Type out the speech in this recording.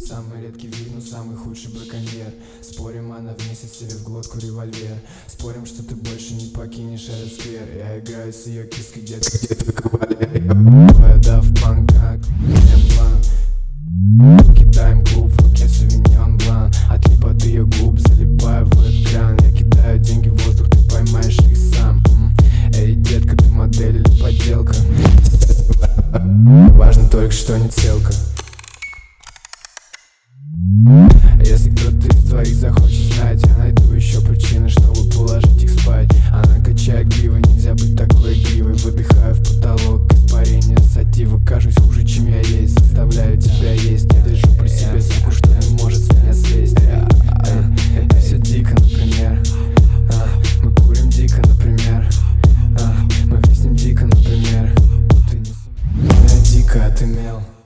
Самый редкий вид, но самый худший браконьер. Спорим, она вместе себе в глотку револьвер. Спорим, что ты больше не покинешь этот сквер. Я играю с ее киской, детка, где твой кавалер? Дав панк, как план. Кидаем клуб, в руке сувеньон блан. Отлип от ее губ, залипаю в экран. Я кидаю деньги в воздух, ты поймаешь их сам. Эй, детка, ты модель или подделка? Важно только, что не целка. Если кто-то из твоих захочет знать, я найду еще причины, чтобы положить их спать. Она качает гривой, нельзя быть такой игривой. Выдыхаю в потолок, испарение сатива. Кажусь хуже, чем я есть, заставляю тебя есть. Я держу при себе суку, что не может с меня слезть. Это все дико, например. Мы курим дико, например. Мы виснем дико, например. Ты не дико отымел.